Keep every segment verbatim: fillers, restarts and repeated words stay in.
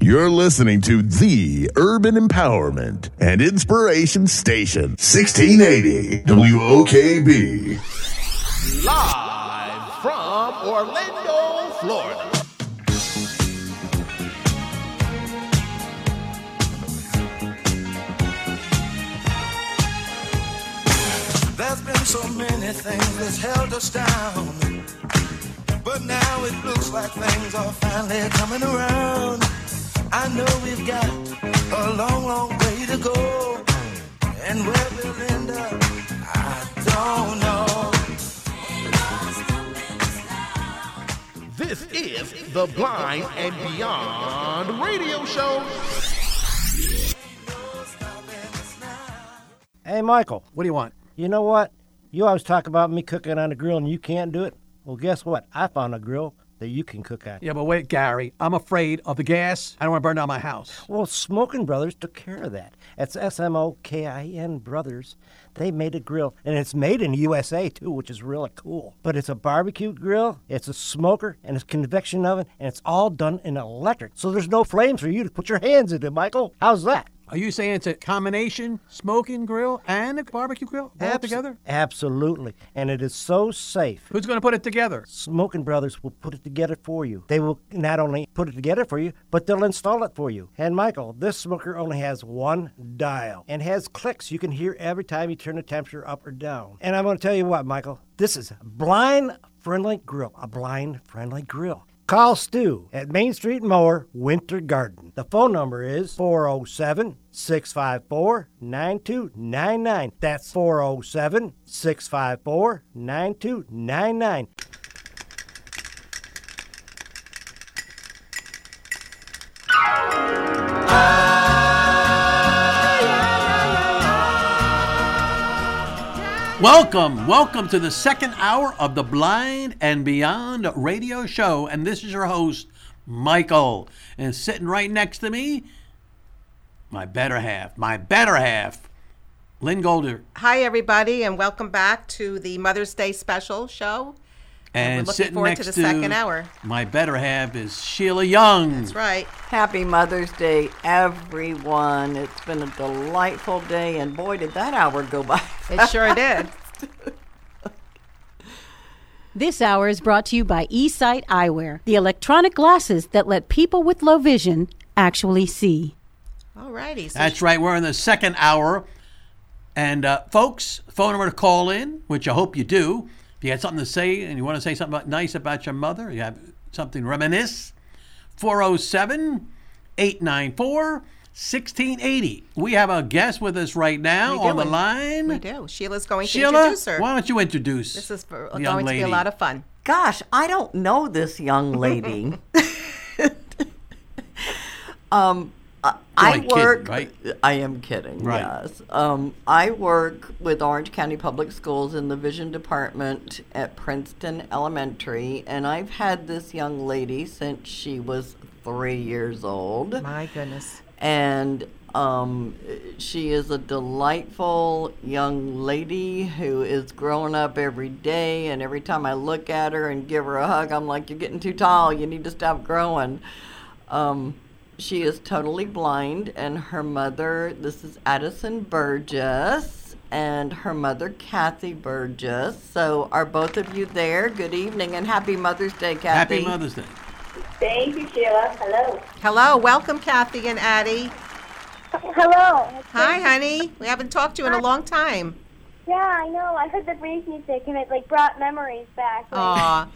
You're listening to the Urban Empowerment and Inspiration Station, sixteen eighty W O K B. Live from Orlando, Florida. There's been so many things that's held us down, but now it looks like things are finally coming around. I know we've got a long, long way to go, and where we'll end up, I don't know. This is the Blind and Beyond radio show. Hey, Michael. What do you want? You know what? You always talk about me cooking on a grill and you can't do it. Well, guess what? I found a grill that you can cook on. Yeah, but wait, Gary. I'm afraid of the gas. I don't want to burn down my house. Well, Smokin' Brothers took care of that. It's S M O K I N Brothers. They made a grill, and it's made in the U S A, too, which is really cool. But it's a barbecue grill, it's a smoker, and it's a convection oven, and it's all done in electric. So there's no flames for you to put your hands into, Michael. How's that? Are you saying it's a combination smoking grill and a barbecue grill all Abs- together? Absolutely. And it is so safe. Who's going to put it together? Smokin' Brothers will put it together for you. They will not only put it together for you, but they'll install it for you. And Michael, this smoker only has one dial and has clicks you can hear every time you turn the temperature up or down. And I'm going to tell you what, Michael, this is a blind-friendly grill, a blind-friendly grill. Call Stu at Main Street Mower, Winter Garden. The phone number is four oh seven, six five four, nine two nine nine. That's four oh seven, six five four, nine two nine nine. Welcome, welcome to the second hour of the Blind and Beyond radio show. And this is your host, Michael. And sitting right next to me, my better half, my better half, Lynn Golder. Hi, everybody, and welcome back to the Mother's Day special show. And, And we're looking sitting forward next to the to second hour. my better half is Sheila Young. That's right. Happy Mother's Day, everyone. It's been a delightful day, and boy, did that hour go by. It sure did. This hour is brought to you by eSight Eyewear, the electronic glasses that let people with low vision actually see. All righty. So That's right. We're in the second hour. And, uh, folks, phone number to call in, which I hope you do. If you had something to say and you want to say something about, nice about your mother, you have something to reminisce, four oh seven, eight nine four, one six eight oh. We have a guest with us right now We on do. the line. we do. Sheila's going Sheila, to introduce her. why don't you introduce This is for, the young going to lady? be a lot of fun. Gosh, I don't know this young lady. um, I, I You're kidding, work. right? I am kidding. Right. Yes. Um, I work with Orange County Public Schools in the Vision Department at Princeton Elementary, and I've had this young lady since she was three years old. My goodness. And um, she is a delightful young lady who is growing up every day. And every time I look at her and give her a hug, I'm like, you're getting too tall. You need to stop growing. Um, she is totally blind. And her mother, this is Addison Burgess, and her mother, Kathy Burgess. So are both of you there? Good evening and happy Mother's Day, Kathy. Happy Mother's Day. Thank you, Sheila. Hello. Hello. Welcome, Kathy and Addie. Hello. Hi, honey. We haven't talked to you in a long time. Yeah, I know. I heard the breeze music, and it like brought memories back. Aw.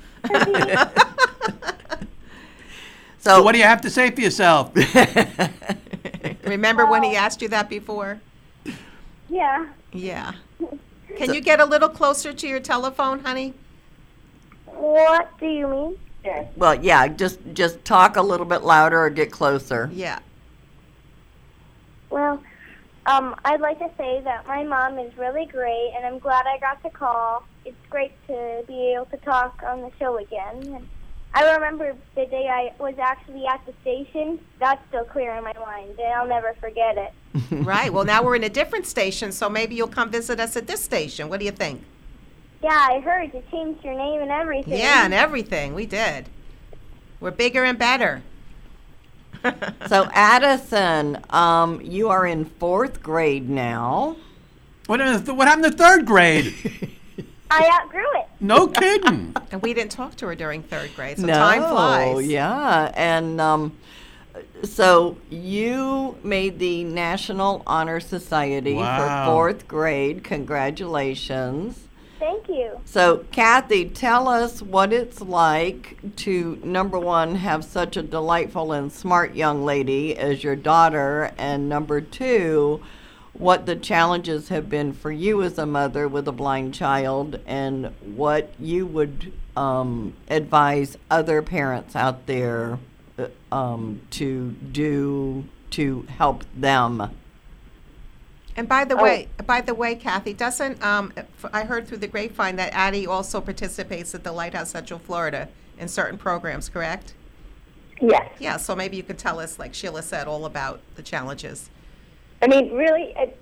So, so what do you have to say for yourself? Remember when he asked you that before? Yeah. Yeah. Can you get a little closer to your telephone, honey? What do you mean? Sure. Well, yeah, just just talk a little bit louder or get closer. Yeah. Well, um, I'd like to say that my mom is really great, and I'm glad I got to call. It's great to be able to talk on the show again. And I remember the day I was actually at the station. That's still clear in my mind, and I'll never forget it. Right. Well, now we're in a different station, so maybe you'll come visit us at this station. What do you think? Yeah, I heard you changed your name and everything. Yeah, and everything. We did. We're bigger and better. So, Addison, um, you are in fourth grade now. What happened to, what happened to third grade? I outgrew it. No kidding. And we didn't talk to her during third grade, so no, time flies. Yeah, and um, so you made the National Honor Society Wow. for fourth grade. Congratulations. Thank you. So, Kathy, tell us what it's like to, number one, have such a delightful and smart young lady as your daughter, and number two, what the challenges have been for you as a mother with a blind child, and what you would um, advise other parents out there uh, um, to do to help them. And by the Oh. way, by the way, Kathy, doesn't um, f- I heard through the grapevine that Addie also participates at the Lighthouse Central Florida in certain programs, correct? Yes. Yeah, so maybe you could tell us, like Sheila said, all about the challenges. I mean, really, I,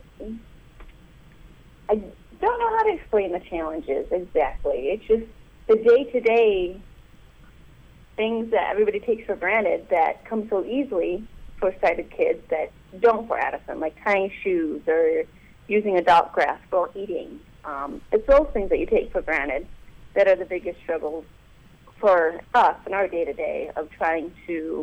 I don't know how to explain the challenges exactly. It's just the day-to-day things that everybody takes for granted that come so easily for sighted kids that don't for Addison, like tying shoes or using adult grasp while eating. Um, it's those things that you take for granted that are the biggest struggles for us in our day-to-day of trying to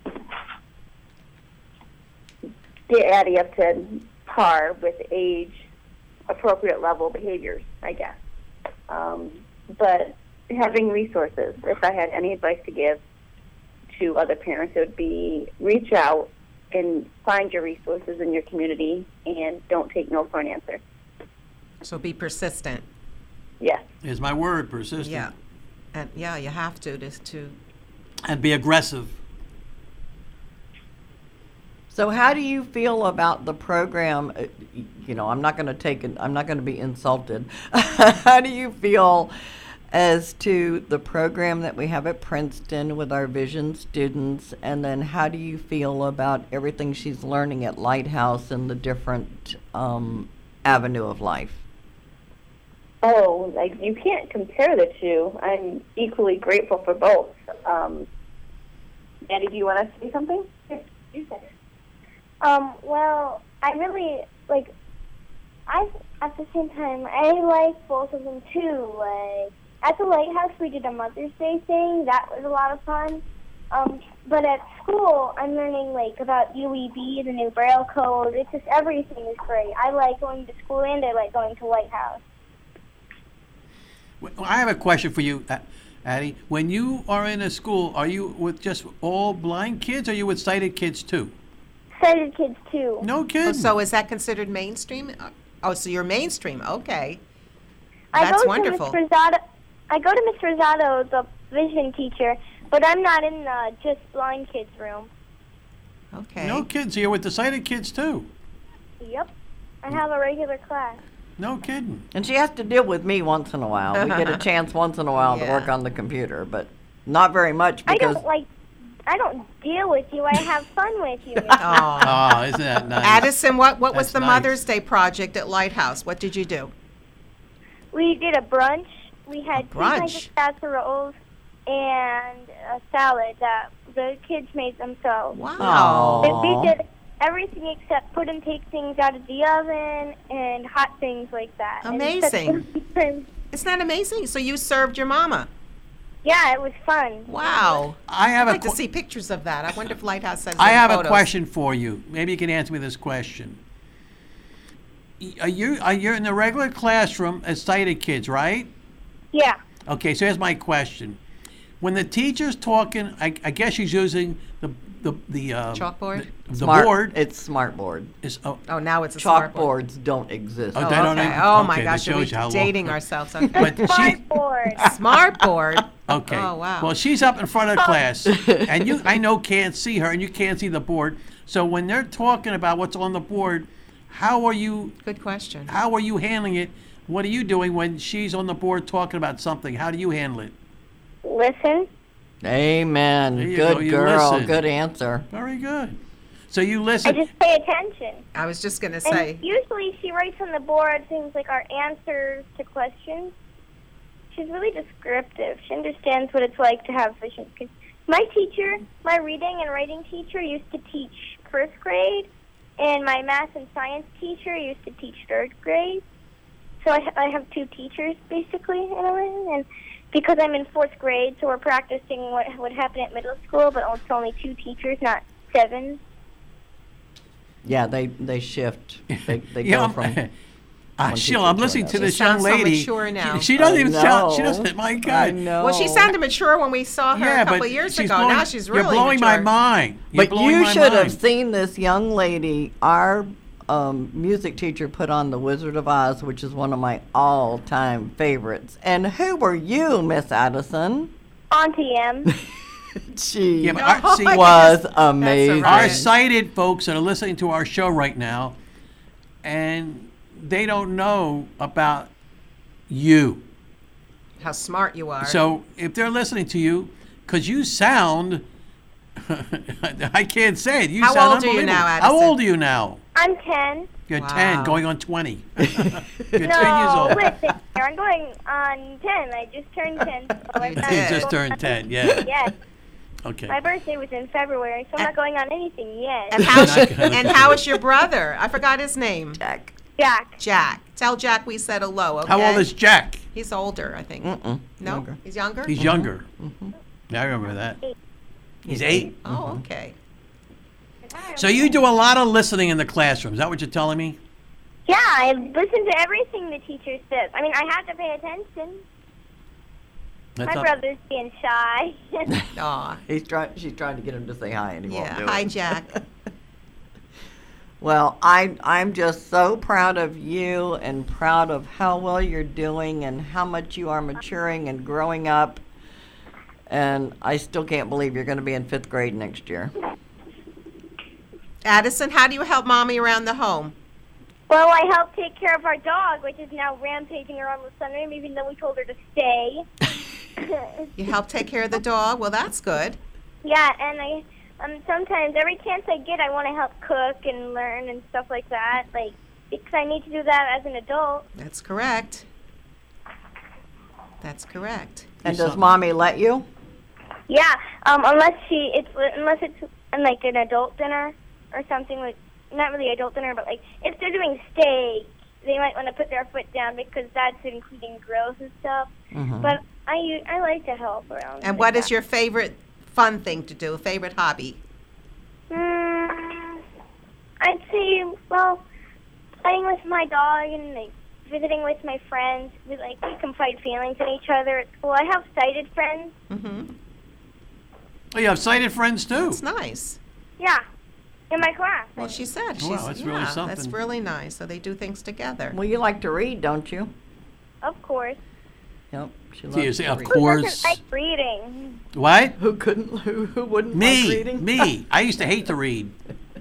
get Addie up to par with age-appropriate level behaviors, I guess. Um, but having resources, if I had any advice to give to other parents, it would be reach out and find your resources in your community and don't take no for an answer. So be persistent. Yes. Is my word, persistent. Yeah, and yeah, you have to just to. And be aggressive. So, how do you feel about the program? Uh, y- You know, I'm not going to take it. I'm not going to be insulted. How do you feel as to the program that we have at Princeton with our vision students, and then how do you feel about everything she's learning at Lighthouse and the different um, avenue of life? Oh, like you can't compare the two. I'm equally grateful for both. Um, Addie, do you want to say something? You said it. Um, well, I really, like, I, at the same time, I like both of them too. Like, at the Lighthouse, we did a Mother's Day thing. That was a lot of fun. Um, but at school, I'm learning, like, about U E B, the new Braille code. It's just everything is great. I like going to school and I like going to Lighthouse. Well, I have a question for you, A- Addie. When you are in a school, are you with just all blind kids, or are you with sighted kids too? Sighted kids, too. No Oh, kidding. so is that considered mainstream? Uh, Oh, so you're mainstream. Okay. I That's go wonderful. To Miss Rosado, I go to Miss Rosado, the vision teacher, but I'm not in the just blind kids room. Okay. No kids. So you're with the sighted kids too. Yep. I have a regular class. No kidding. And she has to deal with me once in a while. We get a chance once in a while to Yeah. work on the computer, but not very much I because don't like. I don't deal with you. I have fun with you. Miss. Oh. Oh, isn't that nice? Addison, what, what was That's the nice. Mother's Day project at Lighthouse? What did you do? We did a brunch. We had A two kinds brunch? of casseroles and a salad that the kids made themselves. Wow. And we did everything except put and take things out of the oven and hot things like that. And Amazing. such- Isn't that amazing? So you served your mama. Yeah, it was fun. Wow. I have I'd a like to qu- see pictures of that. I wonder if Lighthouse has I any have photos. a question for you. Maybe you can answer me this question. Y- Are you are you in the regular classroom as sighted kids, right? Yeah. Okay, so here's my question. When the teacher's talking, I, I guess she's using the the the um, Chalkboard? The, the smart, board it's smartboard. is oh, Oh, now it's a smartboard. Chalkboards don't exist. Oh, Oh, they don't okay. even- oh okay, my that gosh, are we shows you how long- dating ourselves? Okay. but she Smartboard. Smartboard. okay. Oh, wow. Well, she's up in front of the class, and you I know can't see her, and you can't see the board. So when they're talking about what's on the board, how are you Good question. how are you handling it? What are you doing when she's on the board talking about something? How do you handle it? Listen. Amen. There you Good go, you girl. listen. Good answer. Very good. So you I listen. just pay attention. I was just going to And say, usually she writes on the board things like our answers to questions. She's really descriptive. She understands what it's like to have vision. 'Cause my teacher, my reading and writing teacher used to teach first grade, and my math and science teacher used to teach third grade. So I, I have two teachers, basically, in a way. And because I'm in fourth grade, so we're practicing what would happen at middle school, but it's only two teachers, not seven. Yeah, they, they shift. They, they Yeah, go I'm- from... Uh, one Sheila, teacher I'm to listening to another. this She young sounds so lady. mature now. She, she doesn't I even sound. She know. doesn't. My I God. know. Well, she sounded mature when we saw her Yeah, a couple but of years she's ago. blowing, Now she's really You're blowing mature. my mind. You're But blowing you my should have mind. seen this young lady. Our um, music teacher put on The Wizard of Oz, which is one of my all-time favorites. And who were you, Miss Addison? Auntie M. She Yeah, but our, see, was That's amazing. all right. our sighted folks that are listening to our show right now, and they don't know about you. How smart you are. So if they're listening to you, because you sound, I can't say it. You How sound old are you unbelievable. now, How Addison? old are you now? I'm ten. You're Wow. ten, going on twenty. You're ten years No, old. listen, I'm going on ten. I just turned ten. So I'm You not You did. just going turned on- ten, yeah. Yes. Okay. My birthday was in February, so I'm not going on anything yet. and how Not gonna and do how it. is your brother? I forgot his name. Jack. Jack. Jack. Tell Jack we said hello. Okay. How old is Jack? He's older, I think. Mm-mm. No, Younger. he's younger. He's younger. Yeah, I remember that. He's eight. Oh, okay. So you do a lot of listening in the classroom. Is that what you're telling me? Yeah, I listen to everything the teacher says. I mean, I have to pay attention. That's My not- brother's being shy. Aw. He's trying. She's trying to get him to say hi, and he won't Yeah. do Hi, it. Jack. Well, I, I'm just so proud of you and proud of how well you're doing and how much you are maturing and growing up. And I still can't believe you're going to be in fifth grade next year. Addison, how do you help mommy around the home? Well, I help take care of our dog, which is now rampaging around the sunroom, even though we told her to stay. You help take care of the dog? Well, that's good. Yeah, and I um sometimes every chance I get, I want to help cook and learn and stuff like that, like because I need to do that as an adult. That's correct. That's correct. And does mommy let you? Yeah, um, unless she it's unless it's in, like an adult dinner or something like not really adult dinner, but like if they're doing steak, they might want to put their foot down because that's including grills and stuff. Mhm. But I u- I like to help around. And like what is that. your favorite fun thing to do? Favorite hobby? Mm, I'd say, well, playing with my dog and like visiting with my friends. We like we confide feelings in each other at school. I have sighted friends. Mm-hmm. Oh, you have sighted friends too. That's nice. Yeah, in my class. Well, she said she's. Wow, that's yeah, really That's something. really nice. So they do things together. Well, you like to read, don't you? Of course. Yep. She So you loves say, to of read. Who course. doesn't like reading? What? Who couldn't? Who, who wouldn't like Me. reading? Me. I used to hate to read.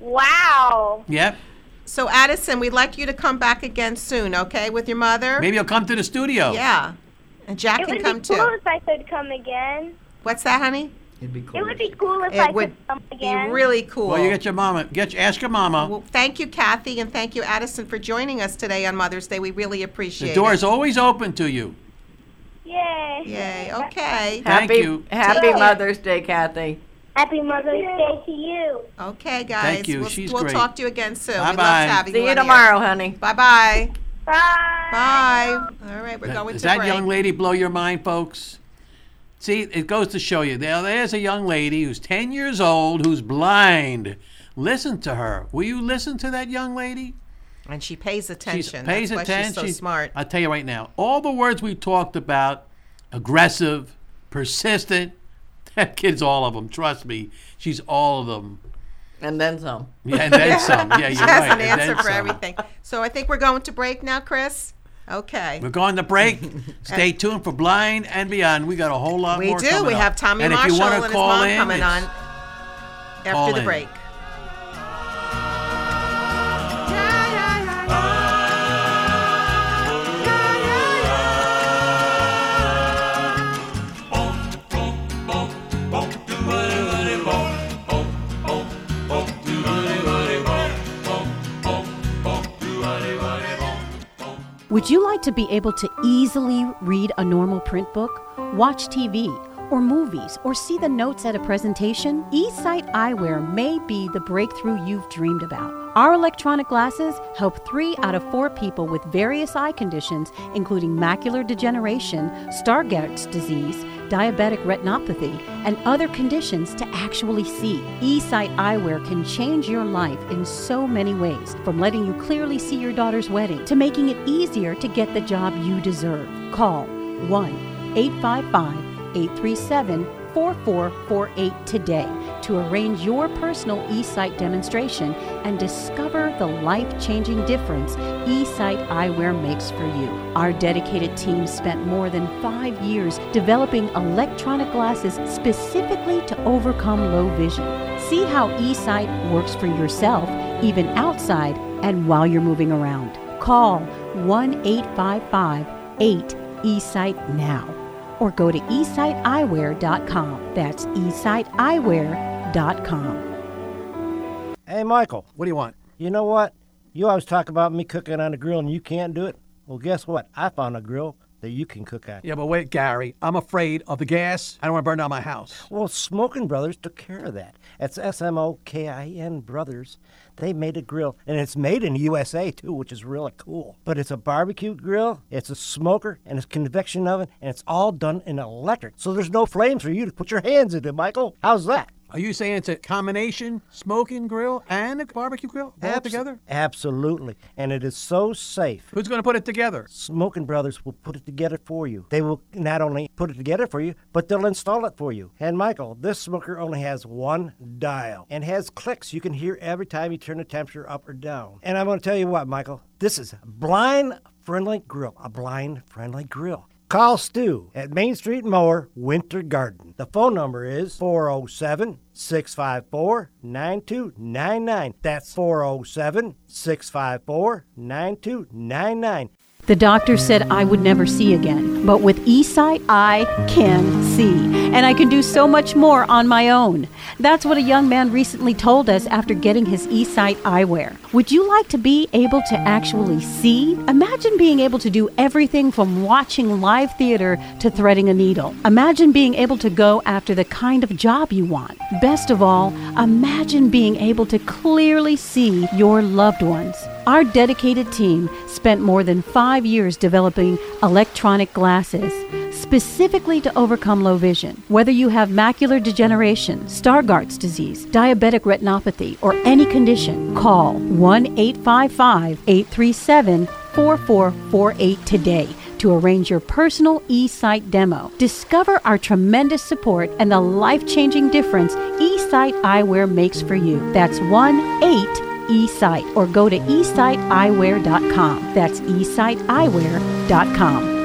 Wow. Yep. So Addison, we'd like you to come back again soon, okay, with your mother? Maybe you'll come to the studio. Yeah. And Jack It can would come be cool too. if I could come again. What's that, honey? It'd be cool. It would be cool if It I would could come Be again. really cool. Well, you get your mama. Get ask your mama. Well, thank you, Kathy, and thank you, Addison, for joining us today on Mother's Day. We really appreciate The door it. is always open to you. Yay. Yay. Okay. Thank Happy, you. Happy Take care. Mother's Day, Kathy. Happy Mother's Day to you. Okay, guys. Thank you. We'll, She's we'll great. talk to you again soon. We Bye-bye. love having See you you on here. tomorrow, honey. Bye-bye. Bye. Bye. All right, we're going Does to that break. young lady blow your mind, folks? See, it goes to show you. There, there's a young lady who's ten years old who's blind. Listen to her. Will you listen to that young lady? And she pays She attention. pays That's attention. why she's so smart. I'll tell you right now, all the words we talked about, aggressive, persistent, that kid's all of them. Trust me. She's all of them. And then some. Yeah, and then some. Yeah, you're She has right. an and answer then for some. everything. So I think we're going to break now, Chris. Okay. We're going to break. Stay tuned for Blind and Beyond. We got a whole lot We more do. coming We up. have Tommy and if you Marshall wanna and his call mom in, coming it's- on call after the in. break. Would you like to be able to easily read a normal print book, watch T V, or movies, or see the notes at a presentation, eSight Eyewear may be the breakthrough you've dreamed about. Our electronic glasses help three out of four people with various eye conditions, including macular degeneration, Stargardt's disease, diabetic retinopathy, and other conditions to actually see. eSight Eyewear can change your life in so many ways, from letting you clearly see your daughter's wedding to making it easier to get the job you deserve. Call one eight five five, eight three seven, four four four eight today to arrange your personal eSight demonstration and discover the life-changing difference eSight Eyewear makes for you. Our dedicated team spent more than five years developing electronic glasses specifically to overcome low vision. See how eSight works for yourself, even outside and while you're moving around. Call one eight five five, eight, eSight now, or go to e sight eyewear dot com. That's e sight eyewear dot com. Hey, Michael. What do you want? You know what? You always talk about me cooking on a grill and you can't do it. Well, guess what? I found a grill that you can cook on. Yeah, but wait, Gary. I'm afraid of the gas. I don't want to burn down my house. Well, Smokin' Brothers took care of that. It's S M O K I N Brothers. They made a grill, and it's made in the U S A, too, which is really cool. But it's a barbecue grill, it's a smoker, and it's a convection oven, and it's all done in electric. So there's no flames for you to put your hands into, Michael. How's that? Are you saying it's a combination smoking grill and a barbecue grill all Abs- together? Absolutely. And it is so safe. Who's going to put it together? Smokin' Brothers will put it together for you. They will not only put it together for you, but they'll install it for you. And Michael, this smoker only has one dial and has clicks you can hear every time you turn the temperature up or down. And I'm going to tell you what, Michael, this is a blind-friendly grill. A blind-friendly grill. Call Stu at Main Street Mower, Winter Garden. The phone number is four oh seven, six five four, nine two nine nine. That's four oh seven, six five four, nine two nine nine. The doctor said I would never see again, but with eSight, I can see, and I can do so much more on my own. That's what a young man recently told us after getting his eSight eyewear. Would you like to be able to actually see? Imagine being able to do everything from watching live theater to threading a needle. Imagine being able to go after the kind of job you want. Best of all, imagine being able to clearly see your loved ones. Our dedicated team spent more than five years developing electronic glasses specifically to overcome low vision. Whether you have macular degeneration, Stargardt's disease, diabetic retinopathy, or any condition, call one eight five five, eight three seven, four four four eight today to arrange your personal eSight demo. Discover our tremendous support and the life-changing difference eSight Eyewear makes for you. That's one eight eSight, or go to e sight eyewear dot com. That's e sight eyewear dot com.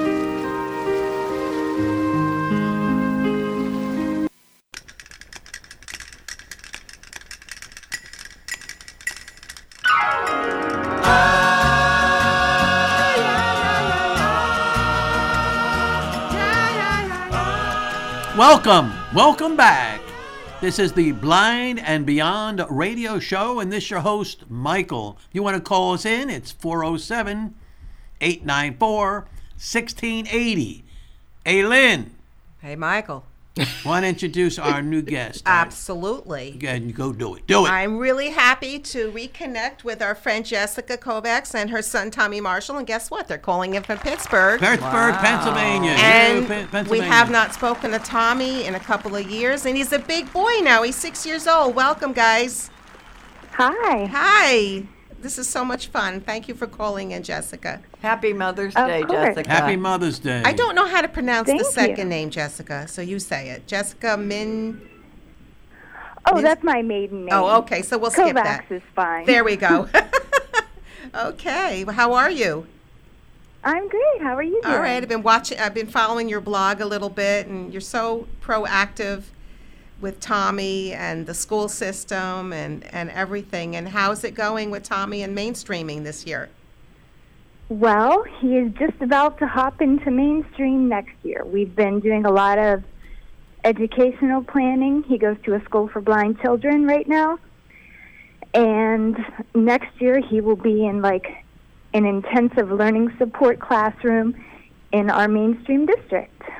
Welcome, welcome back. This is the Blind and Beyond radio show, and this is your host, Michael. If you want to call us in, it's four oh seven, eight nine four, one six eight oh. Hey, Lynn. Hey, Michael. Want to introduce our new guest? Absolutely. Go ahead and go do it. Do it. I'm really happy to reconnect with our friend Jessica Kovacs and her son Tommy Marshall. And guess what? They're calling in from Pittsburgh. Pittsburgh, wow. Pennsylvania. And P- Pennsylvania. We have not spoken to Tommy in a couple of years. And he's a big boy now. He's six years old. Welcome, guys. Hi. Hi. This is so much fun. Thank you for calling in, Jessica. Happy Mother's Of Day, course. Jessica. Happy Mother's Day. I don't know how to pronounce Thank the second you. name, Jessica, so you say it. Jessica Min... Oh, Min- that's my maiden name. Oh, okay, so we'll skip Kovacs that. is fine. There we go. Okay, well, how are you? I'm great. How are you doing? All right, I've been watching, I've been following your blog a little bit, and you're so proactive with Tommy and the school system and, and everything. And how's it going with Tommy and mainstreaming this year? Well, he is just about to hop into mainstream next year. We've been doing a lot of educational planning. He goes to a school for blind children right now. And next year he will be in like an intensive learning support classroom in our mainstream district.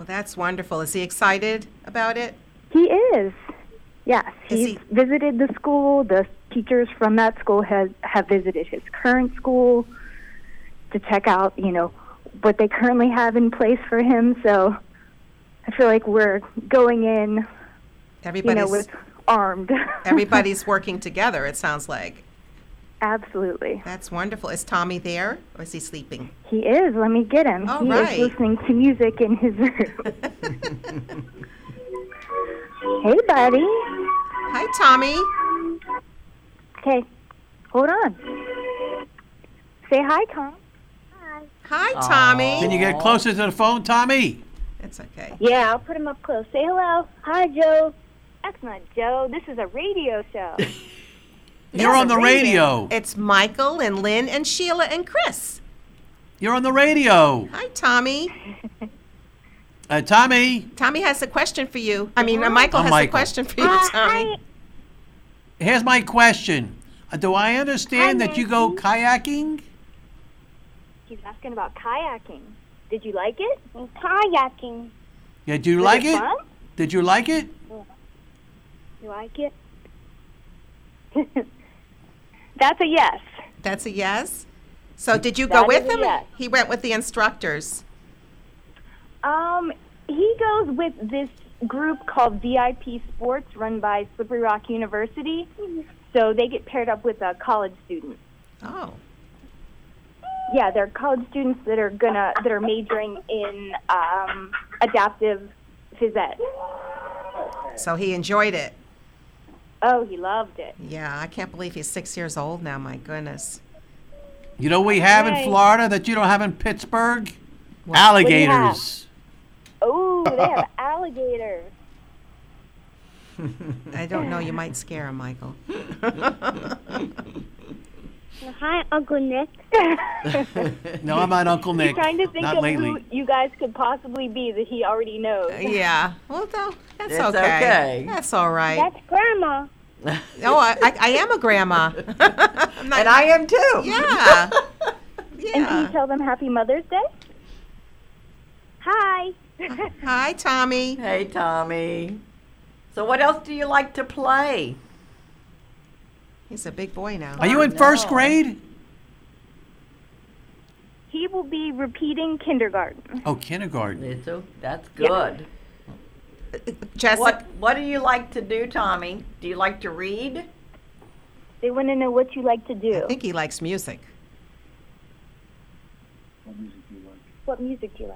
Well, that's wonderful. Is he excited about it? He is. Yes, Is he's he- visited the school. The teachers from that school has have visited his current school to check out, you know, what they currently have in place for him. So I feel like we're going in, you Everybody's know, with armed. everybody's working together, it sounds like. Absolutely. That's wonderful. Is Tommy there or is he sleeping? He is. Let me get him. All he right. is listening to music in his room. Hey, buddy. Hi, Tommy. Okay, hold on. Say hi, Tom. Hi, Tommy. Can you get closer to the phone, Tommy? It's okay. Yeah, I'll put him up close. Say hello. Hi, Joe. That's not Joe. This is a radio show. You're on the radio. It's Michael and Lynn and Sheila and Chris. You're on the radio. Hi, Tommy. Uh, Tommy, Tommy has a question for you. I mean, uh, Michael Oh, has Michael. a question for you, Uh, Tommy. here's my question. Uh, do I understand Hi, that you go kayaking? He's asking about kayaking. Did you like it? Kayaking. Yeah, do you Was like it it? fun? Did you like it? You like it? That's a yes. That's a yes. So did you That go with is a him? yes. He went with the instructors. Um, he goes with this group called V I P Sports run by Slippery Rock University. So they get paired up with a college student. Oh. Yeah, they're college students that are gonna that are majoring in um, adaptive phys ed. So he enjoyed it. Oh, he loved it. Yeah, I can't believe he's six years old now. My goodness. You know what we have in Right. Florida that you don't have in Pittsburgh? What do you Alligators. Oh, they have alligators. I don't know. You might scare him, Michael. Hi, Uncle Nick. No, I'm not Uncle Nick. He's trying to think not of lately. who you guys could possibly be that he already knows. Yeah. Well, no, that's It's okay. okay. That's all right. That's Grandma. Oh, I, I, I am a grandma. I'm not- And I am too. Yeah. And can you Yeah. tell them Happy Mother's Day? Hi. Hi, Tommy. Hey, Tommy. So what else do you like to play? He's a big boy now. Are you in first No. grade? He will be repeating kindergarten. Oh, kindergarten. It's o- That's good. Jessica. What What do you like to do, Tommy? Do you like to read? They want to know what you like to do. I think he likes music. What music do you like?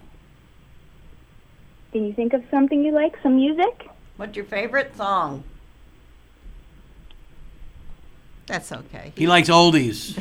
Can you think of something you like? Some music? What's your favorite song? That's okay. He likes oldies.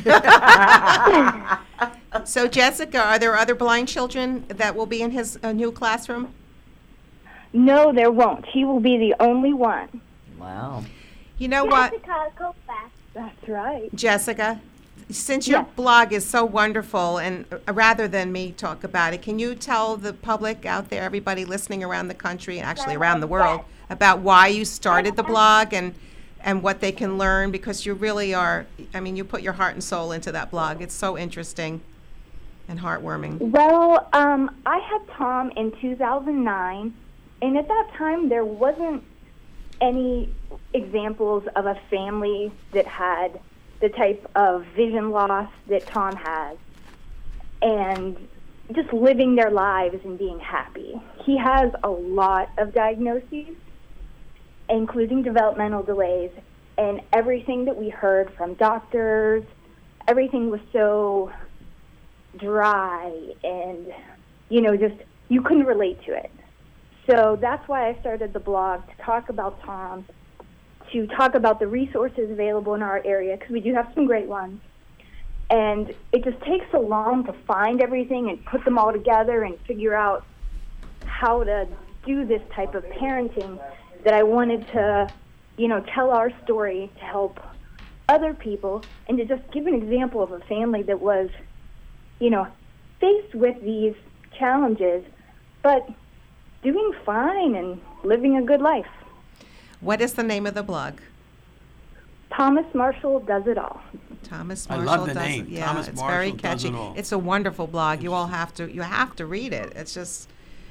So, Jessica, are there other blind children that will be in his uh, new classroom? No, there won't. He will be the only one. Wow. You know what, Jessica, go fast. That's right. Jessica? Since your Yes. blog is so wonderful, and uh, rather than me talk about it, can you tell the public out there, everybody listening around the country and actually around the world, about why you started the blog and and what they can learn? Because you really are, I mean, you put your heart and soul into that blog. It's so interesting and heartwarming. Well, um, I had Tom in two thousand nine, and at that time there wasn't any examples of a family that had the type of vision loss that Tom has, and just living their lives and being happy. He has a lot of diagnoses, including developmental delays, and everything that we heard from doctors, everything was so dry and, you know, just you couldn't relate to it. So that's why I started the blog, to talk about Tom, to talk about the resources available in our area, because we do have some great ones. And it just takes so long to find everything and put them all together and figure out how to do this type of parenting, that I wanted to, you know, tell our story to help other people, and to just give an example of a family that was, you know, faced with these challenges, but doing fine and living a good life. What is the name of the blog? Thomas Marshall Does It All. Thomas I Marshall love the does name. it. Yeah, Thomas it's very Marshall Does catchy. It All. It's a wonderful blog. You all have to you have to read it. It's just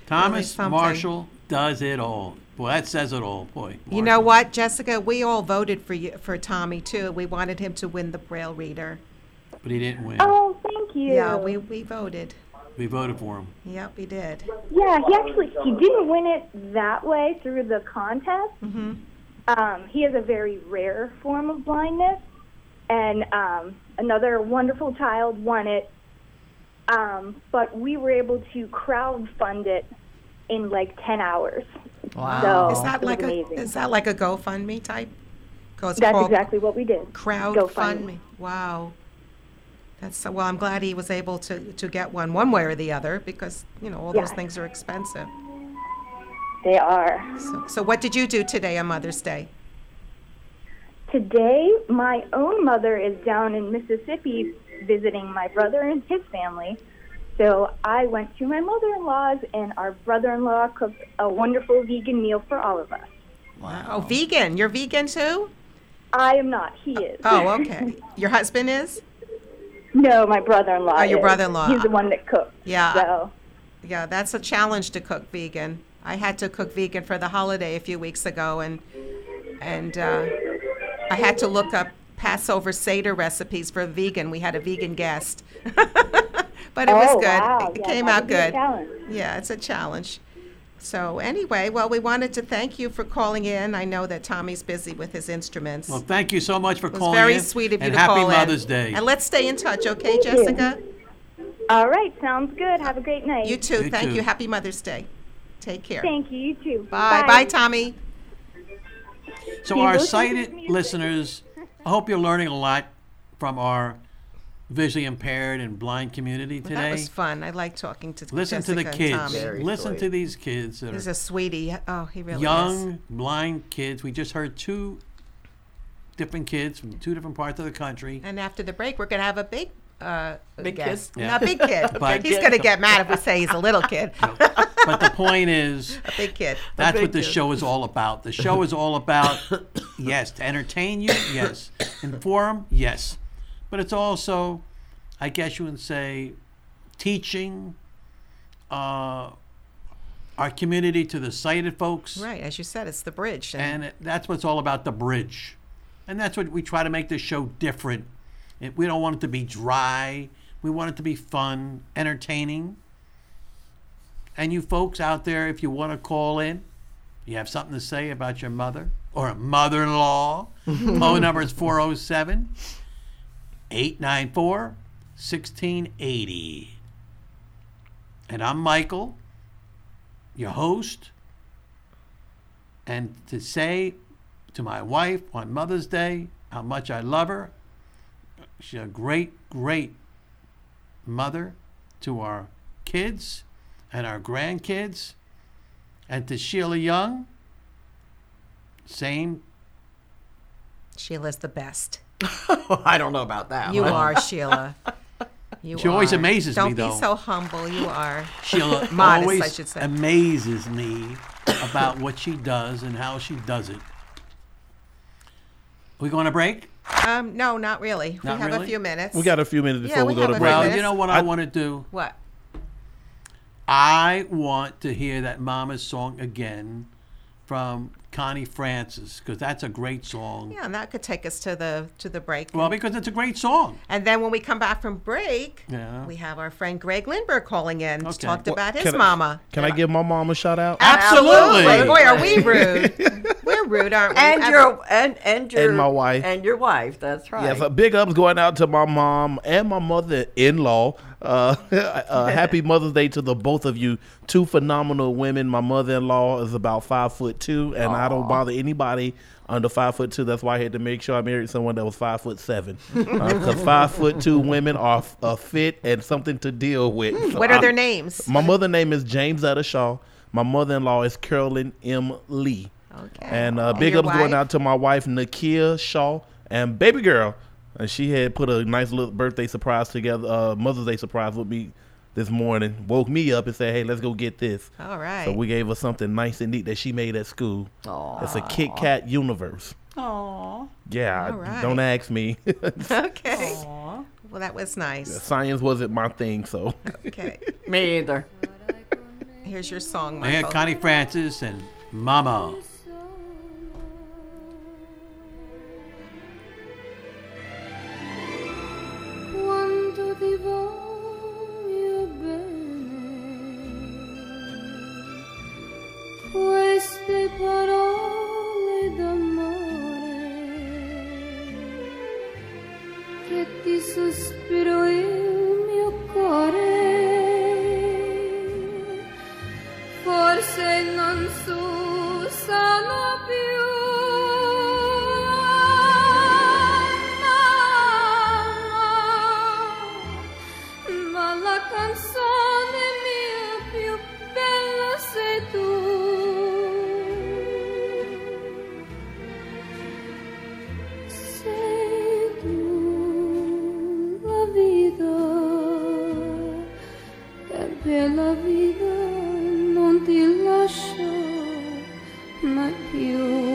Thomas something. Marshall does it all. Boy, that says it all. Boy. You know what, Jessica? We all voted for you, for Tommy too. We wanted him to win the Braille Reader. But he didn't win. Oh, thank you. Yeah, we, we voted. We voted for him. Yep, we did. Yeah, he actually he didn't win it that way through the contest. Mm-hmm. Um, he has a very rare form of blindness, and um, another wonderful child won it. Um, but we were able to crowdfund it in like ten hours. Wow. So Is that it was like a amazing. is that like a GoFundMe type? 'Cause it's That's called exactly what we did. Crowdfundme. GoFundMe. Wow. That's so, well. I'm glad he was able to, to get one, one way or the other, because you know all those Yes. things are expensive. They are. So, so what did you do today on Mother's Day? Today, my own mother is down in Mississippi visiting my brother and his family. So I went to my mother-in-law's, and our brother-in-law cooked a wonderful vegan meal for all of us. Wow. Oh, vegan. You're vegan too? I am not. He is. Oh, okay. Your husband is? No, my brother-in-law. Oh, your is. brother-in-law. He's the one that cooks. Yeah. So. Yeah, that's a challenge to cook vegan. I had to cook vegan for the holiday a few weeks ago, and and uh, I had to look up Passover Seder recipes for vegan. We had a vegan guest. But it was Oh, good. wow. It Yeah, came that out would be a good. challenge. Yeah, it's a challenge. So anyway, well, we wanted to thank you for calling in. I know that Tommy's busy with his instruments. Well, thank you so much for It was calling very in. sweet of you and to happy call Mother's in. Day. And let's stay in touch, okay, Thank you. Jessica? All right, sounds good. Have a great night. You too. You Thank too. you. Happy Mother's Day. Take care. Thank you. You too. Bye. Bye, Tommy. So Do you our listen to sighted music? listeners, I hope you're learning a lot from our visually impaired and blind community Well, today. that was fun. I like talking to Listen Jessica to the and kids. Tommy. Very Listen sweet. to these kids that He's are a sweetie. Oh, he really is. young, blind kids. We just heard two different kids from two different parts of the country. And after the break, we're going to have a big uh, Big guest. kid? Yeah. Not a big kid. But- He's going to get mad if we say he's a little kid. But the point is, A big kid. that's big what the kid. show is all about. The show is all about, yes, to entertain you, yes, inform, yes, but it's also, I guess you would say, teaching uh, our community to the sighted folks, Right. As you said, it's the bridge. and it, that's what it's all about, the bridge, and that's what we try to make this show different. It, we don't want it to be dry. We want it to be fun, entertaining. And you folks out there, if you want to call in, you have something to say about your mother or a mother-in-law, phone number is four oh seven, eight nine four, one six eight zero. And I'm Michael, your host. And to say to my wife on Mother's Day how much I love her. She's a great, great mother to our kids and our grandkids. And to Sheila Young, same. Sheila's the best. I don't know about that. You one. are, Sheila. You She always are. amazes me, Don't though. be so humble. You are. Sheila Modest, always I should say. amazes me about what she does and how she does it. We going to break? Um, no, not really. Not we have really? a few minutes. We got a few minutes Yeah, before we we, go have to a break. few Well, minutes. you know what I, want to do? What? I want to hear that Mama's song again from Connie Francis, because that's a great song. Yeah, and that could take us to the to the break. Well, because it's a great song. And then when we come back from break, Yeah. we have our friend Greg Lindbergh calling in Okay. to talk Well, about his can I- mama. Can I give my mom a shout out? Absolutely. Boy, are we rude. We're rude, aren't we? And I- your and and your And my wife. and your wife. That's right. Yes, a big ups going out to my mom and my mother-in-law. Uh, uh, happy Mother's Day to the both of you. Two phenomenal women. My mother-in-law is about five foot two, and I don't bother anybody under five foot two. That's why I had to make sure I married someone that was five foot seven, because five foot two women are a fit and something to deal with. So What are their I'm- names? My mother's name is James Etta Shaw. My mother-in-law is Carolyn M. Lee. Okay. And uh, And big your ups going wife? out to my wife, Nakia Shaw, and baby girl. And she had put a nice little birthday surprise together, uh, Mother's Day surprise with me this morning. Woke me up and said, hey, let's go get this. All right. So we gave her something nice and neat that she made at school. Aw. It's a Kit Kat universe. Aw. Yeah, All right. don't ask me. Okay. Aw. Well, that was nice. Science wasn't my thing, so. Okay. Me either. Here's your song, I hear Michael. Connie Francis and Mama. Quanto ti voglio bene, queste parole d'amore che ti sospiro il mio cuore, forse non s'usano più. Ma la canzone mia più bella sei tu. Sei tu la vita, e per la vita non ti lascio mai più.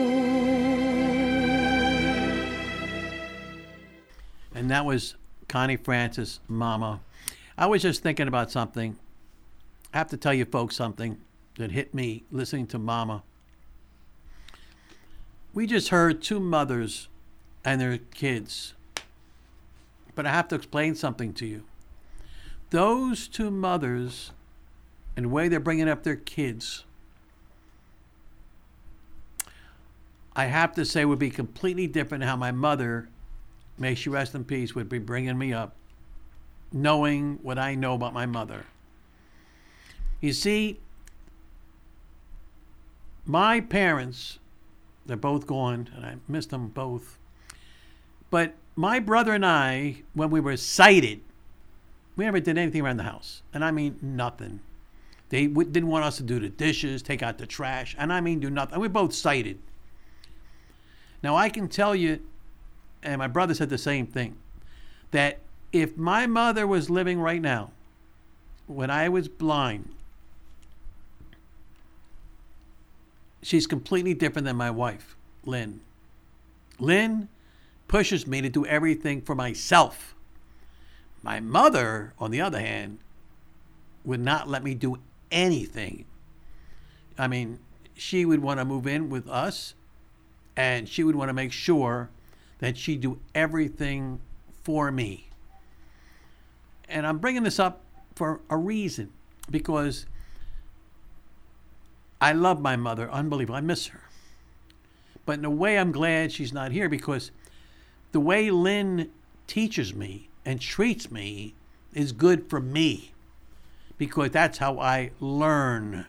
And that was Connie Francis, Mama. I was just thinking about something. I have to tell you folks something that hit me listening to Mama. We just heard two mothers and their kids. But I have to explain something to you. Those two mothers and the way they're bringing up their kids, I have to say would be completely different how my mother, may she rest in peace, would be bringing me up, knowing what I know about my mother. You see, my parents, they're both gone, and I miss them both. But my brother and I, when we were sighted, we never did anything around the house. And I mean nothing. They w- didn't want us to do the dishes, take out the trash, and I mean do nothing. We're both sighted. Now I can tell you, and my brother said the same thing, that if my mother was living right now, when I was blind, she's completely different than my wife, Lynn. Lynn pushes me to do everything for myself. My mother, on the other hand, would not let me do anything. I mean, she would want to move in with us, and she would want to make sure that she do everything for me. And I'm bringing this up for a reason, because I love my mother, unbelievable. I miss her. But in a way, I'm glad she's not here, because the way Lynn teaches me and treats me is good for me, because that's how I learn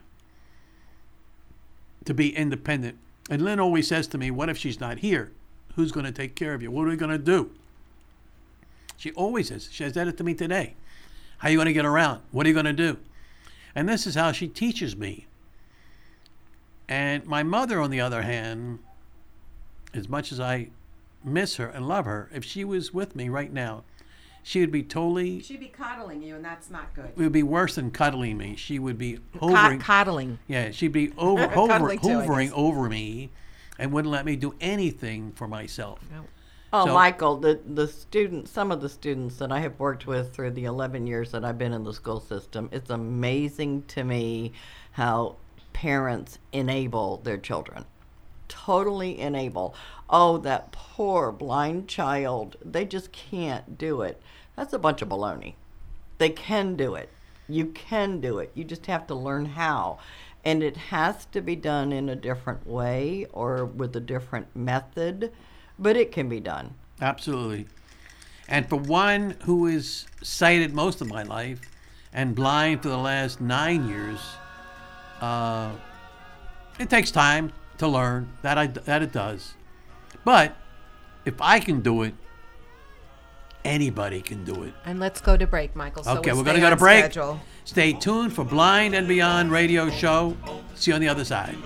to be independent. And Lynn always says to me, what if she's not here? Who's going to take care of you? What are we going to do? She always says, she said it to me today. How are you going to get around? What are you going to do? And this is how she teaches me. And my mother, on the other hand, as much as I miss her and love her, if she was with me right now, she would be totally... She'd be coddling you, and that's not good. It would be worse than cuddling me. She would be hovering... Co- coddling. Yeah, she'd be over, hover, Cuddling too, I hovering guess. over me and wouldn't let me do anything for myself. No. Oh, So- Michael, the, the students, some of the students that I have worked with through the eleven years that I've been in the school system, it's amazing to me how parents enable their children. Totally enable. Oh, that poor blind child, they just can't do it. That's a bunch of baloney. They can do it. You can do it. You just have to learn how. And it has to be done in a different way or with a different method, but it can be done. Absolutely. And for one who is sighted most of my life and blind for the last nine years, uh, it takes time to learn. That I that it does. But if I can do it, anybody can do it. And let's go to break, Michael. So Okay, we we're going to stay go to on break. schedule. Stay tuned for Blind and Beyond Radio Show. See you on the other side.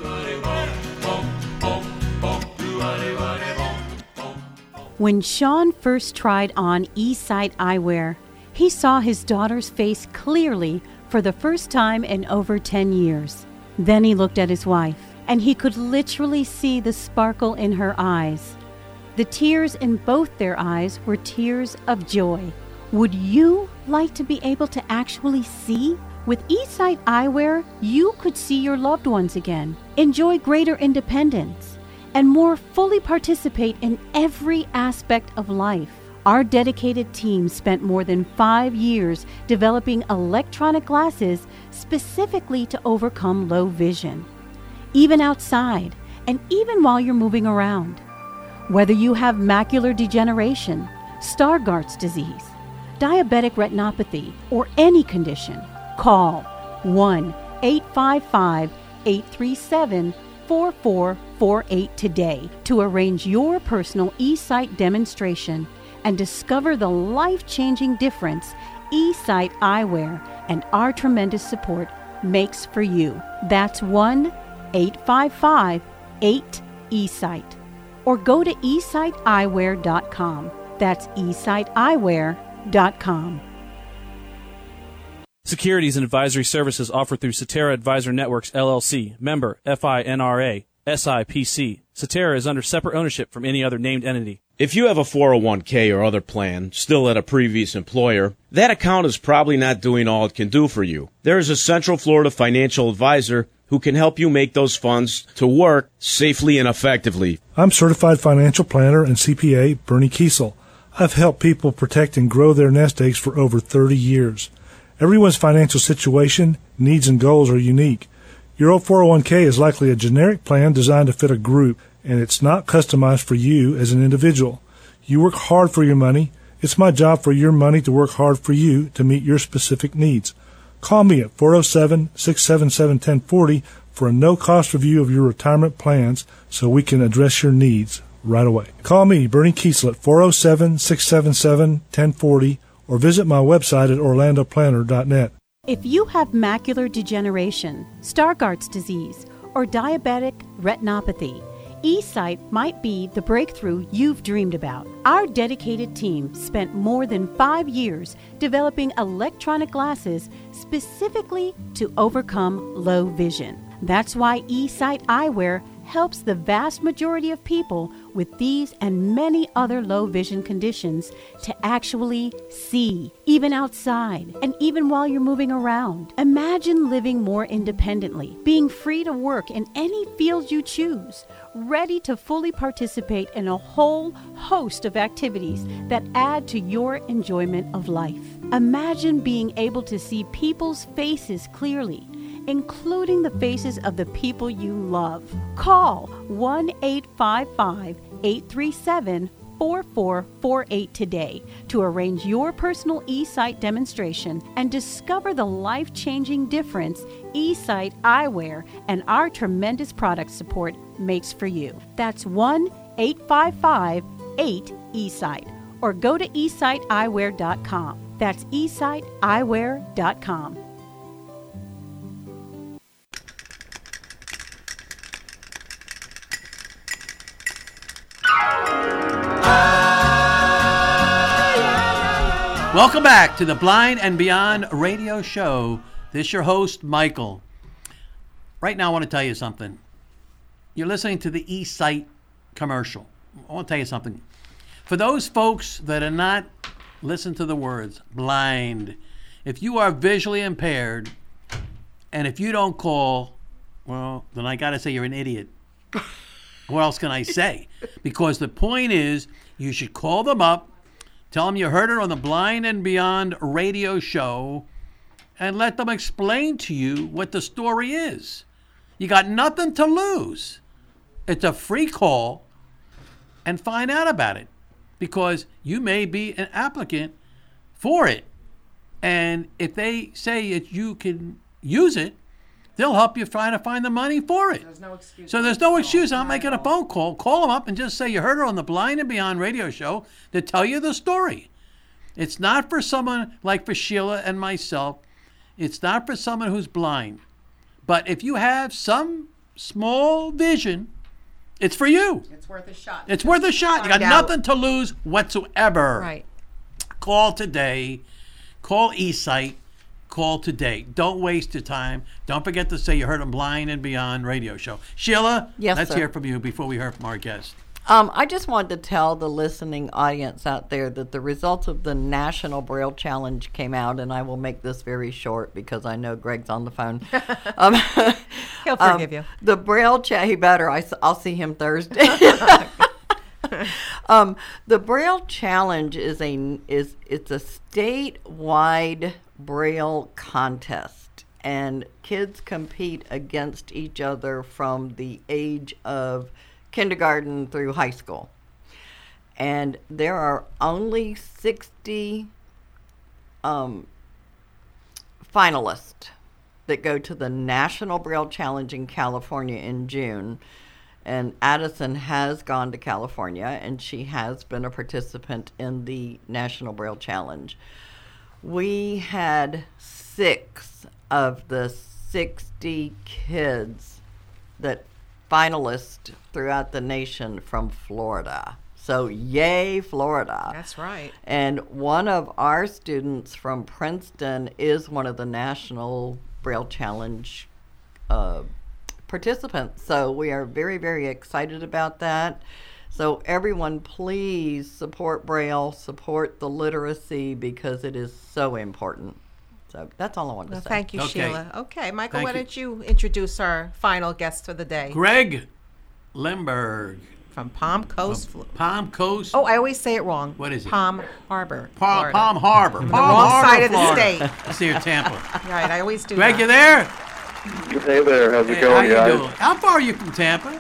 When Sean first tried on eSight Eyewear, he saw his daughter's face clearly for the first time in over ten years. Then he looked at his wife, and he could literally see the sparkle in her eyes. The tears in both their eyes were tears of joy. Would you like to be able to actually see With eSight Eyewear, you could see your loved ones again, enjoy greater independence, and more fully participate in every aspect of life. Our dedicated team spent more than five years developing electronic glasses specifically to overcome low vision, even outside and even while you're moving around. Whether you have macular degeneration, Stargardt's disease, diabetic retinopathy, or any condition, call one eight five five, eight three seven, four four four eight today to arrange your personal eSight demonstration and discover the life-changing difference eSight Eyewear and our tremendous support makes for you. That's one eight five five, eight, E SIGHT. Or go to e sight eyewear dot com. That's e sight eyewear dot com. Securities and advisory services offered through Cetera Advisor Networks, L L C, member FINRA, S I P C. Cetera is under separate ownership from any other named entity. If you have a four oh one k or other plan still at a previous employer, that account is probably not doing all it can do for you. There is a Central Florida financial advisor who can help you make those funds to work safely and effectively. I'm certified financial planner and C P A Bernie Kiesel. I've helped people protect and grow their nest eggs for over thirty years. Everyone's financial situation, needs, and goals are unique. Your old four oh one k is likely a generic plan designed to fit a group, and it's not customized for you as an individual. You work hard for your money. It's my job for your money to work hard for you to meet your specific needs. Call me at four oh seven, six seven seven, one oh four oh for a no-cost review of your retirement plans so we can address your needs right away. Call me, Bernie Kiesel, at four oh seven, six seven seven, one oh four oh or visit my website at orlando planner dot net. If you have macular degeneration, Stargardt's disease, or diabetic retinopathy, eSight might be the breakthrough you've dreamed about. Our dedicated team spent more than five years developing electronic glasses specifically to overcome low vision. That's why eSight Eyewear helps the vast majority of people with these and many other low vision conditions to actually see, even outside, and even while you're moving around. Imagine living more independently, being free to work in any field you choose, ready to fully participate in a whole host of activities that add to your enjoyment of life. Imagine being able to see people's faces clearly, including the faces of the people you love. Call one eight five five, eight three seven, four four four eight today to arrange your personal eSight demonstration and discover the life-changing difference eSight Eyewear and our tremendous product support makes for you. That's one eight five five, eight, E SIGHT or go to e sight eyewear dot com. That's e sight eyewear dot com. Welcome back to the Blind and Beyond radio show. This is your host, Michael. Right now, I want to tell you something. You're listening to the eSight commercial. I want to tell you something. For those folks that are not, listen to the words, blind. If you are visually impaired, and if you don't call, well, then I got to say you're an idiot. What else can I say? Because the point is, you should call them up, tell them you heard it on the Blind and Beyond radio show, and let them explain to you what the story is. You got nothing to lose. It's a free call, and find out about it, because you may be an applicant for it. And if they say that you can use it, they'll help you try to find the money for it. There's no excuse. So there's no excuse. I'm making a phone call. Call them up and just say you heard her on the Blind and Beyond radio show to tell you the story. It's not for someone like for Sheila and myself. It's not for someone who's blind. But if you have some small vision, it's for you. It's worth a shot. It's worth a shot. You got nothing to lose whatsoever. Right. Call today. Call eSight. Call today. Don't waste your time. Don't forget to say you heard on Blind and Beyond radio show. Sheila, Yes, let's sir. hear from you before we hear from our guest. Um, I just wanted to tell the listening audience out there that the results of the National Braille Challenge came out, and I will make this very short because I know Greg's on the phone. um, He'll forgive um, you. The Braille Challenge, he better. I, will see him Thursday. um, the Braille Challenge is a is it's a statewide Braille contest, and kids compete against each other from the age of kindergarten through high school. And there are only sixty um, finalists that go to the National Braille Challenge in California in June. And Addison has gone to California, and she has been a participant in the National Braille Challenge. We had six of the sixty kids that finalists throughout the nation from Florida. So yay, Florida. That's right. And one of our students from Princeton is one of the National Braille Challenge uh, participants. So we are very, very excited about that. So everyone, please support Braille, support the literacy, because it is so important. So that's all I wanted Well, to say. thank you, Okay. Sheila. Okay, Michael, Thank why you. don't you introduce our final guest for the day? Greg Lemberg. From Palm Coast. From Palm Coast. Oh, I always say it wrong. What is it? Palm Harbor. Palm, Florida. Palm Harbor. I'm on Palm the wrong Harbor, side of the Florida. state. That's near Tampa. Right, I always do Greg, that. you there? Hey there, how's it Hey, going, how you guys? doing? How far are you from Tampa?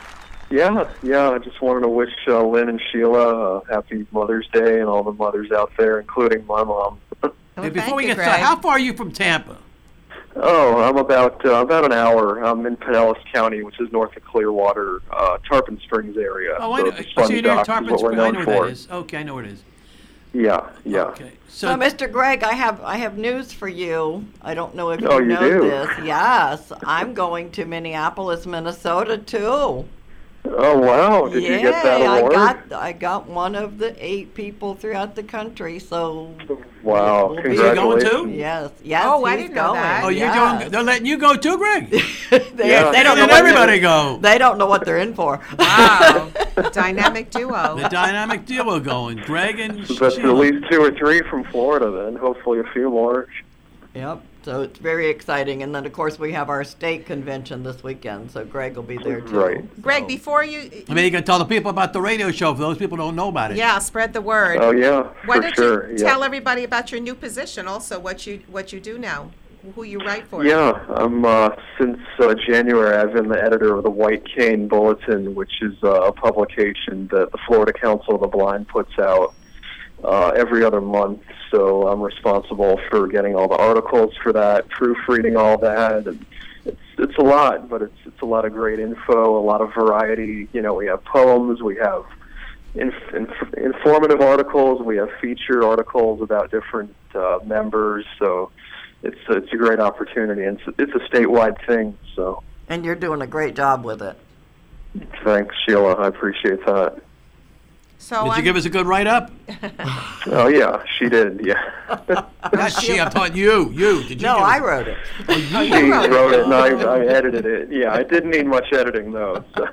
Yeah, yeah, I just wanted to wish uh, Lynn and Sheila a happy Mother's Day and all the mothers out there, including my mom. Hey, before we get started, how far are you from Tampa? Oh, I'm about uh, about an hour. I'm in Pinellas County, which is north of Clearwater, uh, Tarpon Springs area. Oh, I so know. the So Spongy you're near Docks is Tarpon what we're Springs. I known know for. where that is. Okay, I know where it is. Yeah, yeah. Okay. So, Mister Greg, I have I have news for you. I don't know if Oh, you you know do? this. Yes, I'm going to Minneapolis, Minnesota too. Oh, wow. Did yeah, you get that award? I got I got one of the eight people throughout the country. So Wow, we'll be- congratulations. going too? Yes, yes. Oh, I he's didn't know going. that. Oh, you're yes. going. They're letting you go too, Greg. They, Yeah. they don't know Let what everybody they're- go. They don't know what they're in for. Wow. Dynamic duo. The dynamic duo going. Greg and That's Sheila. at least two or three from Florida, then. Hopefully a few more. Yep. So it's very exciting, and then of course we have our state convention this weekend. So Greg will be there too. Right. Greg, before you... I mean, you can tell the people about the radio show for those people who don't know about it. Yeah, spread the word. Oh, yeah, Why for don't sure. you yeah. tell everybody about your new position, also what you what you do now, who you write for? Yeah, I'm uh, since uh, January. I've been the editor of the White Cane Bulletin, which is uh, a publication that the Florida Council of the Blind puts out uh, every other month. So I'm responsible for getting all the articles for that, proofreading all that, and it's it's a lot, but it's it's a lot of great info, a lot of variety. You know, we have poems, we have inf- inf- informative articles, we have featured articles about different uh, members. So it's it's a great opportunity, and it's, it's a statewide thing. So And you're doing a great job with it. thanks, Sheila. I appreciate that. So Did I'm, you give us a good write-up? Oh yeah, she did. Yeah, Not she. I'm talking you. You. Did you? No, give I us- wrote it. Oh, she you wrote it. wrote it, and I, I edited it. Yeah, I didn't need much editing though. So.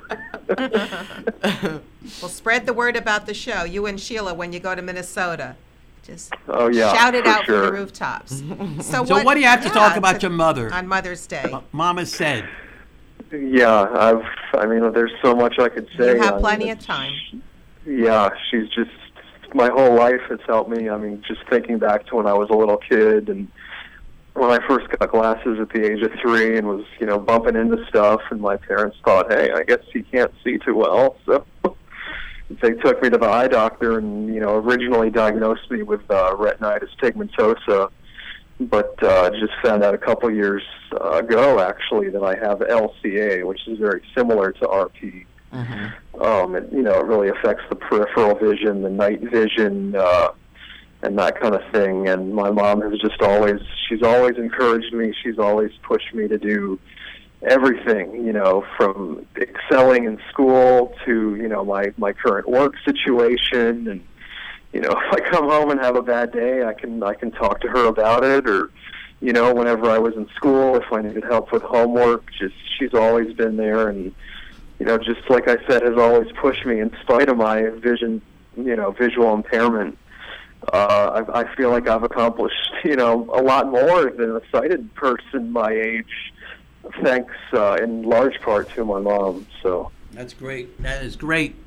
well, spread the word about the show. You and Sheila, when you go to Minnesota, just Oh yeah, shout it for out sure. from the rooftops. So, So what do you have to yeah, talk about to- your mother? on Mother's Day? Mama said. Yeah, I've. I mean, there's so much I could say. You I have mean, plenty of it's- time. Yeah, she's just my whole life has helped me. I mean, just thinking back to when I was a little kid and when I first got glasses at the age of three and was, you know, bumping into stuff, and my parents thought, hey, I guess he can't see too well, so they took me to the eye doctor and, you know, originally diagnosed me with uh, retinitis pigmentosa, but uh, just found out a couple years uh, ago, actually, that I have L C A, which is very similar to R P. Mm-hmm. Um, it, you know, it really affects the peripheral vision, the night vision, uh, and that kind of thing. And my mom has just always, she's always encouraged me. She's always pushed me to do everything, you know, from excelling in school to, you know, my, my current work situation. And, you know, if I come home and have a bad day, I can, I can talk to her about it. Or, you know, whenever I was in school, if I needed help with homework, just, she's always been there. And, you know, just like I said, has always pushed me in spite of my vision, you know, visual impairment. Uh, I, I feel like I've accomplished, you know, a lot more than a sighted person my age, thanks uh, in large part to my mom. So that's great. That is great.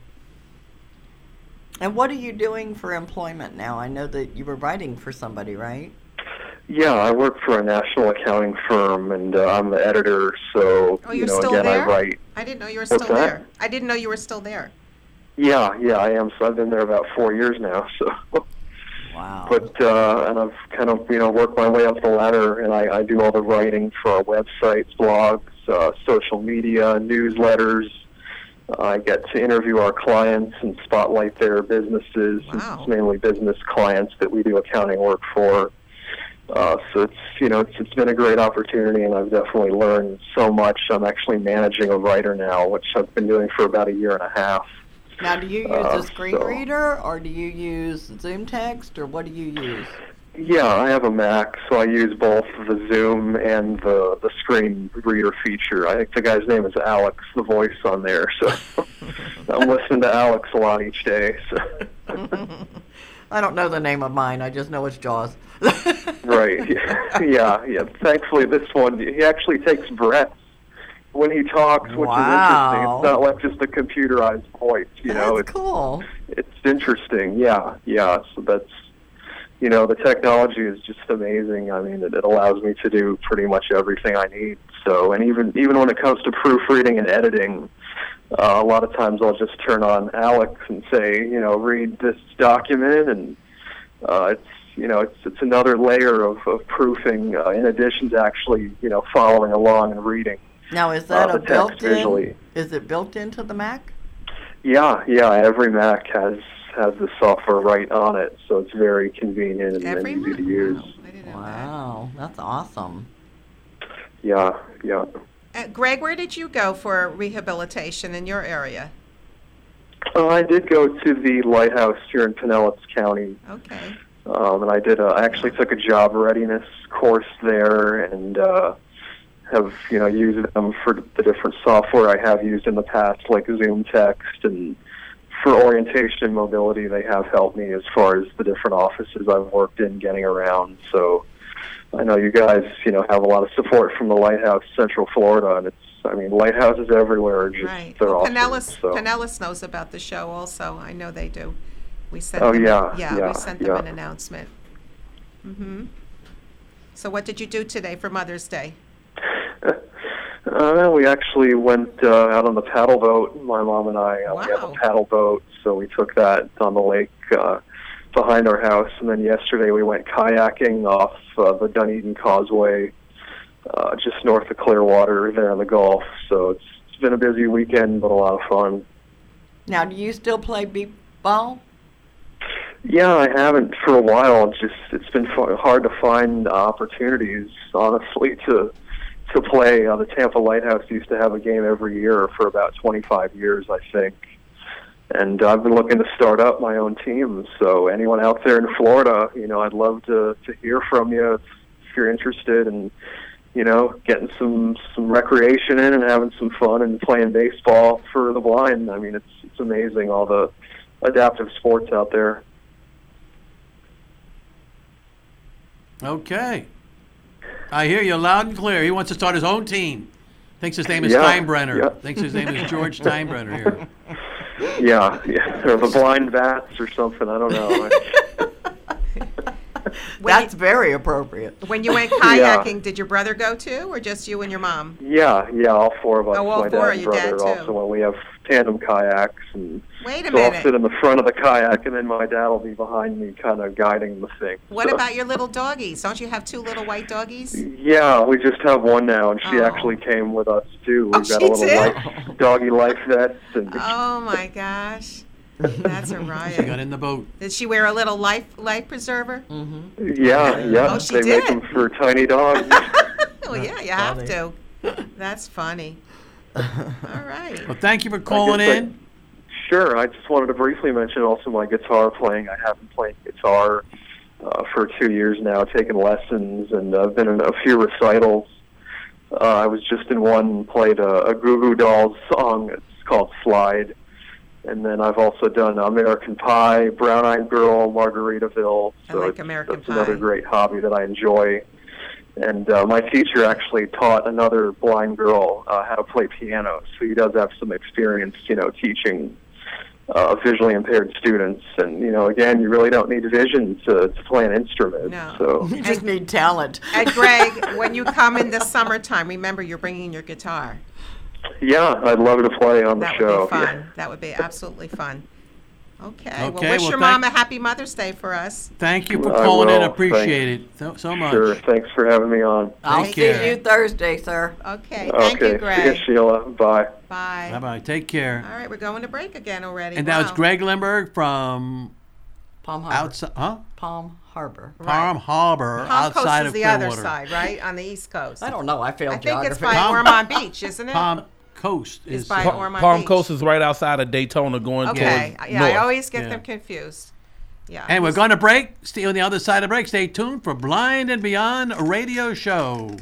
And what are you doing for employment now? I know that you were writing for somebody, right? Yeah, I work for a national accounting firm, and uh, I'm the editor. So Oh, you you're know, still again, there? I write. I didn't know you were What's still that? there. I didn't know you were still there. Yeah, yeah, I am. So I've been there about four years now. So. Wow. But uh, and I've kind of you know worked my way up the ladder, and I, I do all the writing for our websites, blogs, uh, social media, newsletters. Uh, I get to interview our clients and spotlight their businesses. Wow. It's mainly business clients that we do accounting work for. Uh, so it's you know it's, it's been a great opportunity, and I've definitely learned so much. I'm actually managing a writer now, which I've been doing for about a year and a half. Now, do you use Uh, a screen so- reader, or do you use Zoom text, or what do you use? Yeah, I have a Mac, so I use both the Zoom and the the screen reader feature. I think the guy's name is Alex, the voice on there. So I'm listening to Alex a lot each day. So. I don't know the name of mine. I just know it's Jaws. Right. Yeah, yeah. Thankfully, this one, he actually takes breaths when he talks, which Wow. is interesting. It's not like just a computerized voice, you know. That's It's cool. It's interesting. Yeah, yeah. So that's, you know, the technology is just amazing. I mean, it, it allows me to do pretty much everything I need. So, and even even when it comes to proofreading and editing, uh, a lot of times I'll just turn on Alex and say, you know, read this document, and uh, it's you know, it's it's another layer of, of proofing uh, in addition to actually, you know, following along and reading. Now, is that uh, a the text built-in? visually. Is it built into the Mac? Yeah, yeah. Every Mac has has the software right on it, so it's very convenient and, and easy to use. Wow, that's awesome. Yeah, yeah. Uh, Greg, where did you go for rehabilitation in your area? Uh, I did go to the Lighthouse here in Pinellas County. Okay. Um, and I did. A, I actually took a job readiness course there, and uh, have you know used them for the different software I have used in the past, like Zoom Text, and for orientation and mobility, they have helped me as far as the different offices I've worked in, getting around. So I know you guys, you know, have a lot of support from the Lighthouse Central Florida, and it's. I mean, lighthouses everywhere are just Right. they're Well, awesome. Pinellas, So. Pinellas knows about the show also. I know they do. We sent Oh, them, yeah, yeah, yeah, we sent them yeah. an announcement. Mm-hmm. So what did you do today for Mother's Day? Uh, we actually went uh, out on the paddle boat. My mom and I uh, we have a paddle boat, so we took that on the lake uh, behind our house. And then yesterday we went kayaking off uh, the Dunedin Causeway, uh, just north of Clearwater, there in the Gulf. So it's, it's been a busy weekend, but a lot of fun. Now, do you still play beep ball? Yeah, I haven't for a while. Just it's been f- hard to find opportunities, honestly, to to play. Uh, the Tampa Lighthouse used to have a game every year for about twenty-five years, I think. And I've been looking to start up my own team. So anyone out there in Florida, you know, I'd love to, to hear from you if, if you're interested in, you know, getting some, some recreation in and having some fun and playing baseball for the blind. I mean, it's it's amazing, all the adaptive sports out there. Okay. I hear you loud and clear. He wants to start his own team. Thinks his name is Yeah, Steinbrenner. yeah. Thinks his name is George Steinbrenner here. Yeah, yeah, or the blind bats or something. I don't know. That's very appropriate. When you went Yeah. kayaking, did your brother go too, or just you and your mom? Yeah, yeah, all four of us. Oh, all my four dad of and you, brother Dad, too. also. When we have tandem kayaks, and Wait a so I'll minute. sit in the front of the kayak, and then my dad will be behind me, kind of guiding the thing. What So- about your little doggies? Don't you have two little white doggies? Yeah, we just have one now, and she Oh. actually came with us too. We've Oh, got she a little did? life, doggy life vest, and Oh my gosh, that's a She riot. got in the boat. Did she wear a little life life preserver? Mm-hmm. yeah, yeah, Oh, she they did? make them for tiny dogs. Well, yeah, you have to. That's funny. All right. Well, thank you for calling I guess I- in. Sure. I just wanted to briefly mention also my guitar playing. I have been playing guitar uh, for two years now, taking lessons, and I've been in a few recitals Uh, I was just in one, played a, a Goo Goo Dolls song. It's called Slide. And then I've also done American Pie, Brown Eyed Girl, Margaritaville. So I like it's, American that's Pie. another great hobby that I enjoy. And uh, my teacher actually taught another blind girl uh, how to play piano, so he does have some experience, you know, teaching uh, visually impaired students. And, you know, again, you really don't need vision to, to play an instrument. No. So You just need talent. And Greg, when you come in the summertime, remember you're bringing your guitar. yeah, I'd love to play on the That show. would be fun. That would be absolutely fun. Okay. Okay, Well, wish well, your thank- mom a happy Mother's Day for us. Thank you for I calling in. will. Appreciate it so, so much. Sure. Thanks for having me on. I'll Take see care. you Thursday, sir. Okay. Thank okay. you, Greg. See you, Sheila. Bye. Bye. Bye-bye. Take care. All right, we're going to break again already. And that was Wow. Greg Limberg from Palm Harbor. outside, huh? Palm Harbor. Palm Harbor, Palm Coast outside is of the Clearwater. other side, right? On the East Coast. I don't know. I failed I think it's geography. by Palm- Ormond Beach, isn't it? Palm Coast It's is by uh, Ormond Palm Beach. Coast is right outside of Daytona going Okay. towards Yeah, north. I always get Yeah. them confused. Yeah. And we're going to break. Stay on the other side of the break. Stay tuned for Blind and Beyond Radio Show.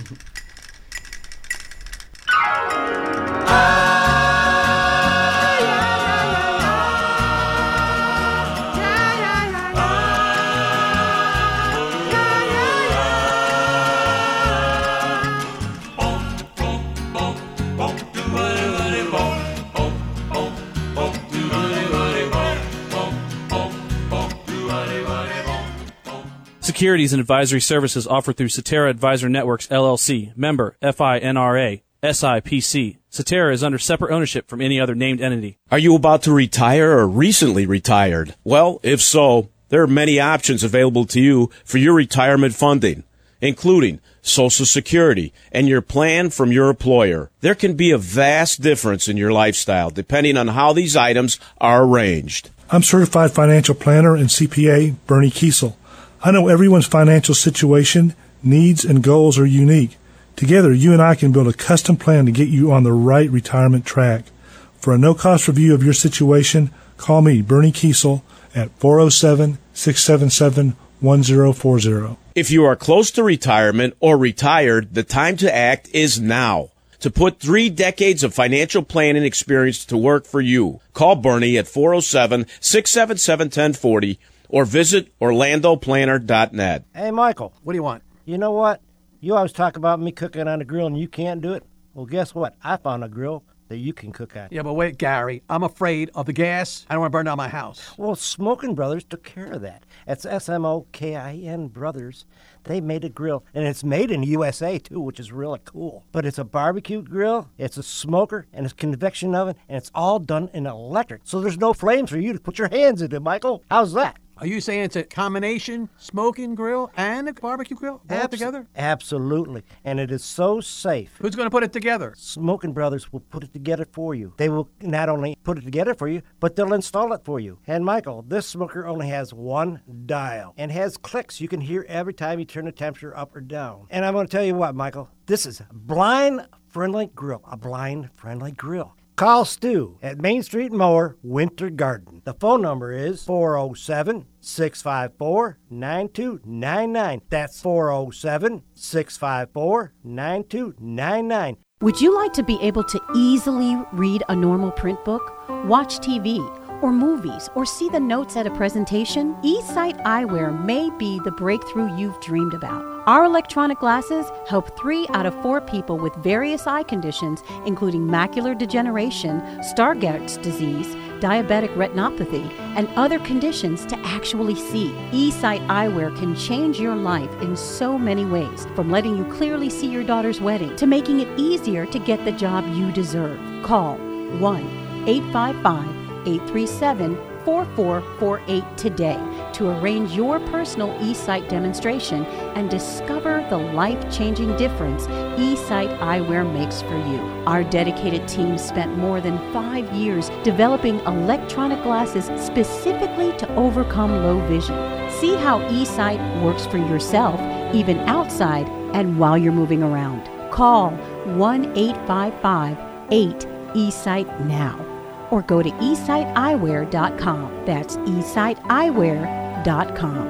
Securities and advisory services offered through Cetera Advisor Networks, L L C, member FINRA, S I P C. Cetera is under separate ownership from any other named entity. Are you about to retire or recently retired? Well, if so, there are many options available to you for your retirement funding, including Social Security and your plan from your employer. There can be a vast difference in your lifestyle depending on how these items are arranged. I'm certified financial planner and C P A Bernie Kiesel. I know everyone's financial situation, needs, and goals are unique. Together, you and I can build a custom plan to get you on the right retirement track. For a no-cost review of your situation, call me, Bernie Kiesel, at four oh seven, six seven seven, one oh four oh. If you are close to retirement or retired, the time to act is now. To put three decades of financial planning experience to work for you, call Bernie at four oh seven, six seven seven, one oh four oh or visit orlando planner dot net. Hey, Michael. What do you want? You know what? You always talk about me cooking on a grill and you can't do it. Well, guess what? I found a grill that you can cook on. Yeah, but wait, Gary. I'm afraid of the gas. I don't want to burn down my house. Well, Smokin' Brothers took care of that. It's S M O K I N Brothers. They made a grill, and it's made in the U S A, too, which is really cool. But it's a barbecue grill, it's a smoker, and it's a convection oven, and it's all done in electric. So there's no flames for you to put your hands into, Michael. How's that? Are you saying it's a combination smoking grill and a barbecue grill all Abs- together? Absolutely. And it is so safe. Who's going to put it together? Smokin' Brothers will put it together for you. They will not only put it together for you, but they'll install it for you. And Michael, this smoker only has one dial and has clicks you can hear every time you turn the temperature up or down. And I'm going to tell you what, Michael, this is a blind-friendly grill. A blind-friendly grill. Call Stu at Main Street Mower, Winter Garden. The phone number is four oh seven, six five four, nine two nine nine. That's four oh seven, six five four, nine two nine nine. Would you like to be able to easily read a normal print book, watch T V, or movies, or see the notes at a presentation? eSight Eyewear may be the breakthrough you've dreamed about. Our electronic glasses help three out of four people with various eye conditions, including macular degeneration, Stargardt's disease, diabetic retinopathy, and other conditions to actually see. eSight Eyewear can change your life in so many ways, from letting you clearly see your daughter's wedding to making it easier to get the job you deserve. Call one eight five five, eight three seven, four four four eight today to arrange your personal eSight demonstration and discover the life-changing difference eSight Eyewear makes for you. Our dedicated team spent more than five years developing electronic glasses specifically to overcome low vision. See how eSight works for yourself, even outside and while you're moving around. Call one eight five five, eight, eSight now. Or go to e sight eyewear dot com. That's e sight eyewear dot com.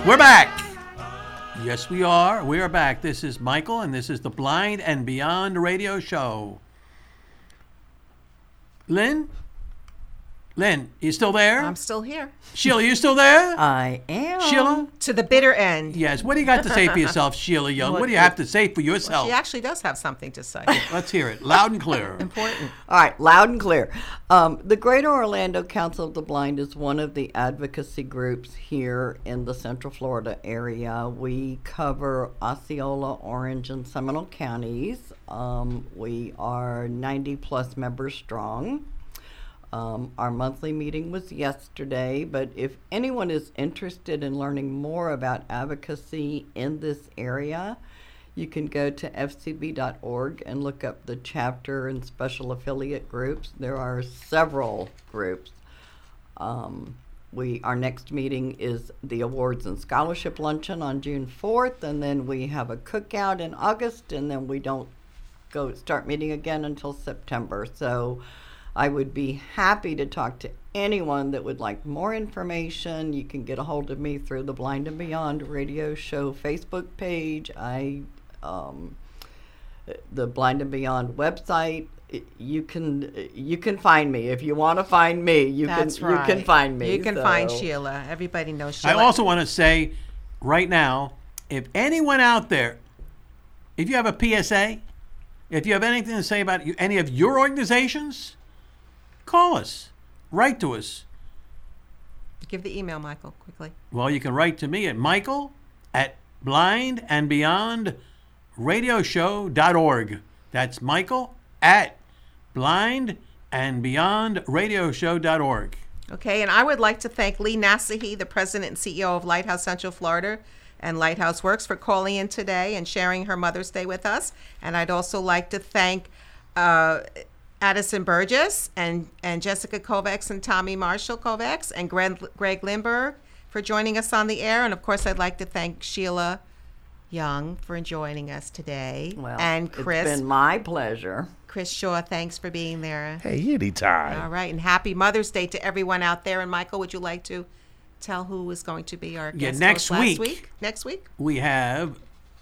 We're back. Yes, we are. We are back. This is Michael, and this is the Blind and Beyond radio show. Lynn? Lynn, you still there? I'm still here. Sheila, you still there? I am. Sheila? To the bitter end. Yes. What do you got to say for yourself, Sheila Young? What do you have to say for yourself? Well, she actually does have something to say. Let's hear it. Loud and clear. Important. All right, loud and clear. Um, the Greater Orlando Council of the Blind is one of the advocacy groups here in the Central Florida area. We cover Osceola, Orange, and Seminole counties. Um, we are ninety plus members strong. Um, our monthly meeting was yesterday, but if anyone is interested in learning more about advocacy in this area, you can go to f c b dot org and look up the chapter and special affiliate groups. There are several groups. Um, we our next meeting is the Awards and Scholarship Luncheon on June fourth, and then we have a cookout in August, and then we don't go start meeting again until September. So I would be happy to talk to anyone that would like more information. You can get a hold of me through the Blind and Beyond radio show Facebook page. I, um, the Blind and Beyond website. You can you can find me if you want to find me. You That's can right. you can find me. You can so. find Sheila. Everybody knows Sheila. I also want to say right now, if anyone out there, if you have a P S A, if you have anything to say about any of your organizations, call us, write to us. Give the email, Michael, quickly. Well, you can write to me at Michael at blind and beyond radio show dot org. That's Michael at blind and beyond radio show dot org. Okay, and I would like to thank Lee Nasahi, the president and C E O of Lighthouse Central Florida and Lighthouse Works, for calling in today and sharing her Mother's Day with us. And I'd also like to thank uh, Addison Burgess and, and Jessica Kovacs and Tommy Marshall Kovacs and Greg, Greg Lindberg for joining us on the air. And of course, I'd like to thank Sheila Young for joining us today. Well, and Chris. It's been my pleasure. Chris Shaw, thanks for being there. Hey, anytime. All right, and happy Mother's Day to everyone out there. And Michael, would you like to tell who is going to be our Yeah, guest next host week. last week? Next week? We have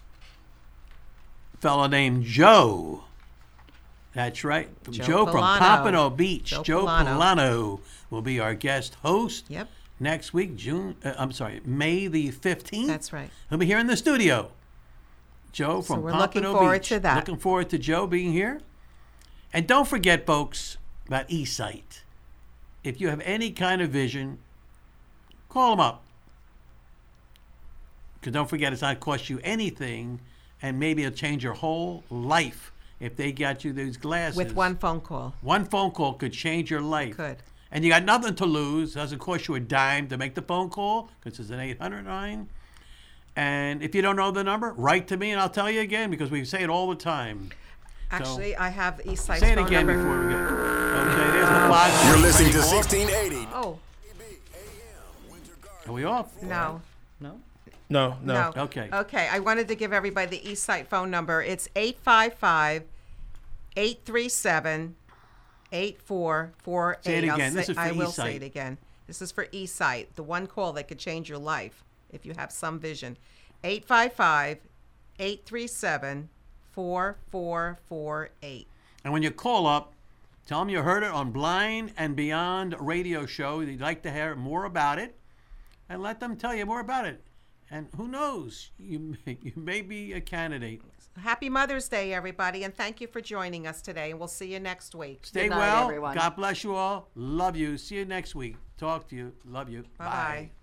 a fellow named Joe. That's right. Joe Joe, from Polano. Pompano Beach. Joe Joe, Polano. Polano will be our guest host. Yep. Next week, June. Uh, I'm sorry, May the fifteenth. That's right. He'll be here in the studio. Joe So from we're Pompano looking forward Beach. to that. Looking forward to Joe being here. And don't forget, folks, about eSight. If you have any kind of vision, call them up. Because don't forget, it's not cost you anything, and maybe it'll change your whole life if they got you those glasses. With one phone call. One phone call could change your life. Could. And you got nothing to lose. It doesn't cost you a dime to make the phone call, because it's an eight hundred line. And if you don't know the number, write to me and I'll tell you again, because we say it all the time. Actually, So, I have Eastsight's say it phone again number. before we go. Okay, there's the blog. You're listening to sixteen eighty. Oh. Are we off? No. No? No, no. No. Okay. Okay, I wanted to give everybody the Eastsight phone number. It's eight five five, eight three seven, eight four four eight. Say it I'll again. This say- is for I will say eSight. it again. This is for Eastsight, the one call that could change your life if you have some vision. eight five five, eight three seven, four four four eight. And when you call up, tell them you heard it on Blind and Beyond radio show. You'd like to hear more about it, and let them tell you more about it. And who knows, you may, you may be a candidate. Happy Mother's Day, everybody, and thank you for joining us today. And we'll see you next week. Stay Good night, well. everyone. God bless you all. Love you. See you next week. Talk to you. Love you. Bye-bye.